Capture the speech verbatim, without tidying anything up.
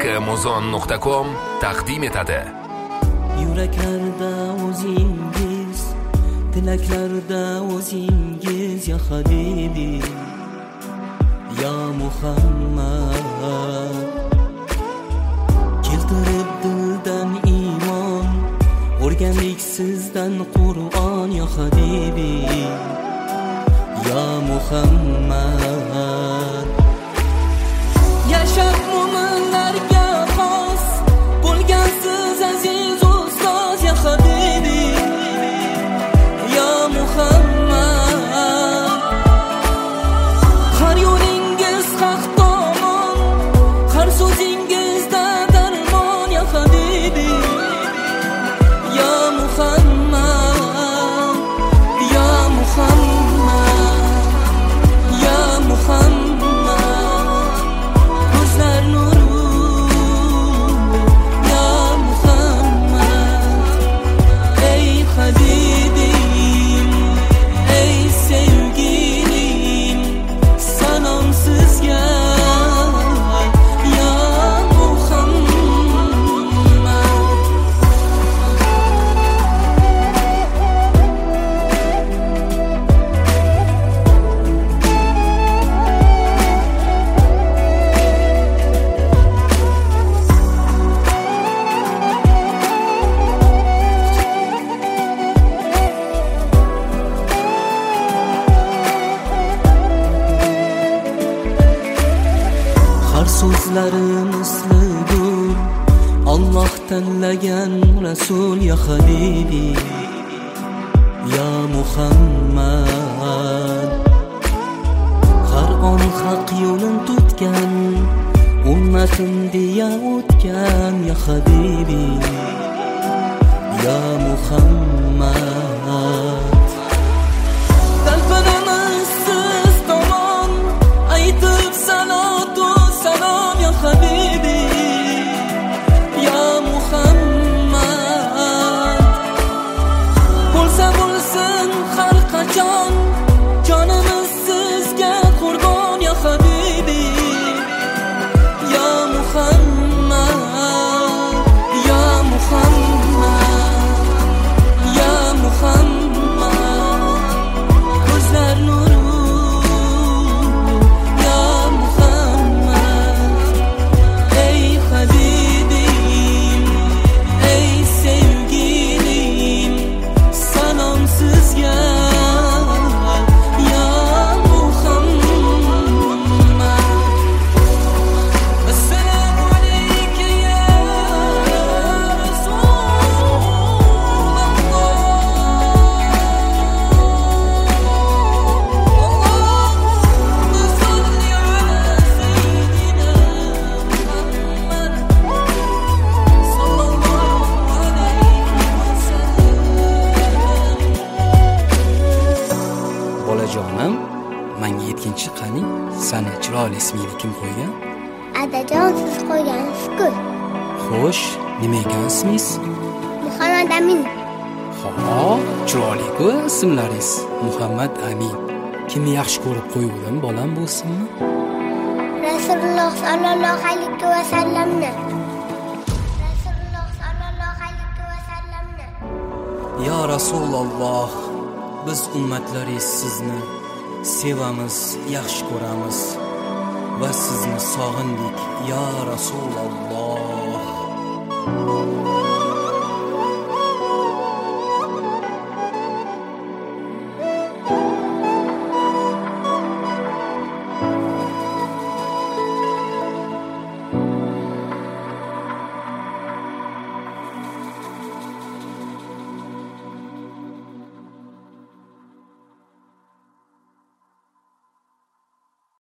muzon nuqta com taqdim etadi. Yuraklarda o'zingiz, tilaklarda o'zingiz ya habibi, ya Muhammad. Keltirib dildan iymon, o'rgandik sizdan Qur'on ya habibi, ya Muhammad. Yashab mu'minlarga xos bo'lgansiz aziz ustoz ya habibi, ya Muhammad. Har yo'lingiz haq tomon, har so'zingizda darmon ya habibi, ya Muhammad, ya Muhammad, ya Muhammad. So'zlarimiz gul, Allah tanlagan Rasul ya habibi, ya Muhammad. Har on haq yo'lin tutgan, ummatim deya o'tgan ya habibi, ya Muhammad. Talpanamiz siz tomon, aytib salatu salam ya habibi, ya Muhammad. Bo'lsa bo'lsin har qachon, jonimiz sizga qurbon ya habibi, ya Muhammad, ya Muhammad, ya Muhammad. Ko'zlar nuri, ya Muhammad. Ey habibim, ey sevgilim, salom sizga, ya Muhammad. Assalomu alayka ya Bolajonim, menga yetkinchi qaning, sana chiroyli ismingni kim qo'ygan? Adajon siz qo'ygansiz-ku. Xo'sh, nima ekan ismingiz? Muhammad Amin. Xo'p, chiroyli-ku ismlaringiz. Muhammad Amin. Kimni yaxshi ko'rib qo'yuvdim bolam bu ismni? Rasululloh sallallohu alayhi va sallamni. Rasululloh sallallohu alayhi va sallamni. Ya Rasululloh, biz ummatlaringiz sizni sevamiz, yaxshi ko'ramiz va sizni sog'indik ya Rasululloh.